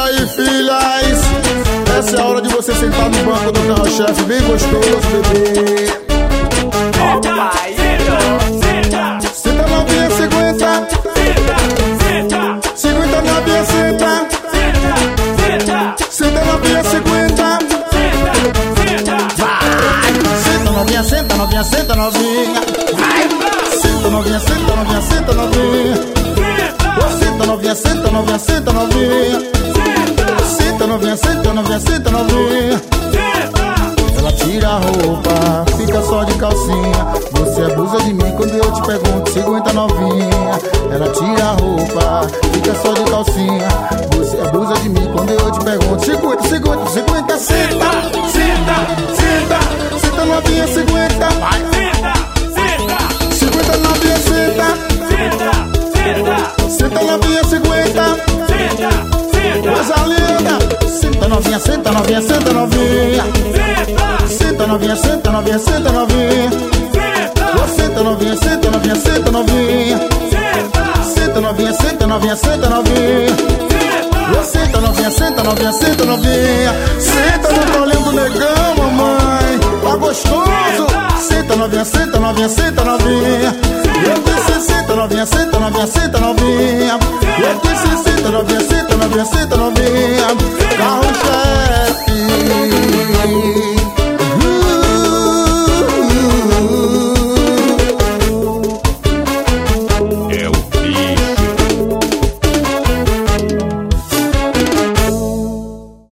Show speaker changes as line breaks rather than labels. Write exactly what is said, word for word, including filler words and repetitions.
aí, filhas. Essa é a hora de você sentar no banco do carro-chefe bem gostoso, bebê.
Opa, senta,
Senta novinha, cinquenta.
senta,
Cinquenta novinha, senta.
senta,
Senta novinha, cinquenta.
senta,
Senta novinha, senta novinha, senta novinha. Senta novinha, senta novinha, senta novinha. Ô, senta novinha, senta novinha, senta novinha. Senta novinha, senta novinha, senta novinha. Ela tira a roupa, fica só de calcinha. Você abusa de mim quando eu te pergunto, cinquenta novinha. Ela tira a roupa, fica só de calcinha. Você abusa de mim quando eu te pergunto, cinquenta, cinquenta, cinquenta, senta.
senta, senta,
Senta novinha, cinquenta. Cinquenta novinha, senta. Senta novinha, cinquenta. Coisa linda. Senta novinha, senta novinha, senta novinha. Senta novinha, senta novinha, senta novinha. Ô, senta novinha, senta novinha, senta novinha. Senta novinha, senta novinha, senta novinha. Ô, senta novinha, senta novinha, senta novinha. Senta no colinho do negão, mamãe. Tá gostoso. Senta novinha, senta novinha, senta novinha. Eu disse senta novinha, senta novinha, senta novinha. Eu disse senta novinha, senta novinha, senta novinha. Carro-chefe.